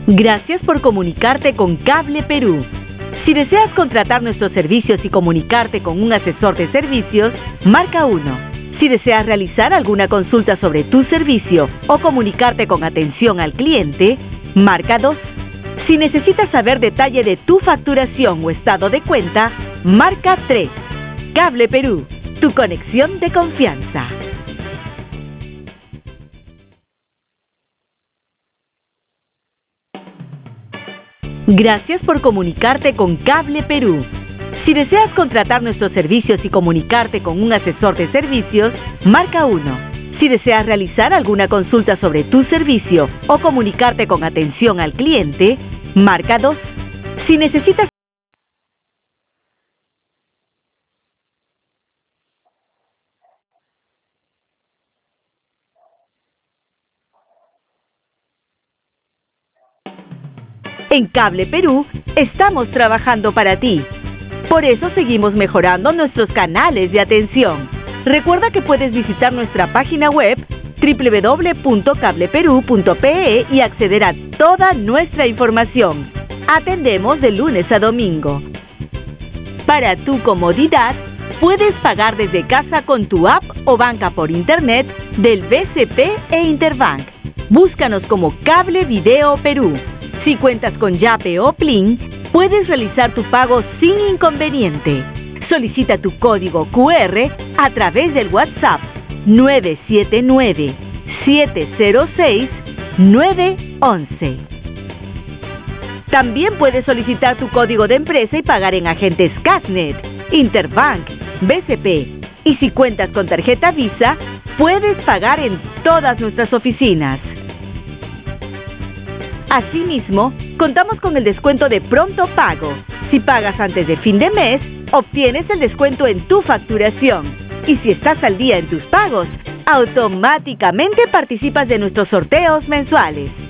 Gracias por comunicarte con Cable Perú. Si deseas contratar nuestros servicios y comunicarte con un asesor de servicios, marca 1. Si deseas realizar alguna consulta sobre tu servicio o comunicarte con atención al cliente, marca 2. Si necesitas saber detalle de tu facturación o estado de cuenta, marca 3. Cable Perú, tu conexión de confianza. Gracias por comunicarte con Cable Perú. Si deseas contratar nuestros servicios y comunicarte con un asesor de servicios, marca 1. Si deseas realizar alguna consulta sobre tu servicio o comunicarte con atención al cliente, marca 2. Si necesitas En Cable Perú, estamos trabajando para ti. Por eso seguimos mejorando nuestros canales de atención. Recuerda que puedes visitar nuestra página web www.cableperú.pe y acceder a toda nuestra información. Atendemos de lunes a domingo. Para tu comodidad, puedes pagar desde casa con tu app o banca por internet del BCP e Interbank. Búscanos como Cable Video Perú. Si cuentas con Yape o Plin, puedes realizar tu pago sin inconveniente. Solicita tu código QR a través del WhatsApp 979-706-911. También puedes solicitar tu código de empresa y pagar en agentes Casnet, Interbank, BCP. Y si cuentas con tarjeta Visa, puedes pagar en todas nuestras oficinas. Asimismo, contamos con el descuento de pronto pago. Si pagas antes de fin de mes, obtienes el descuento en tu facturación. Y si estás al día en tus pagos, automáticamente participas de nuestros sorteos mensuales.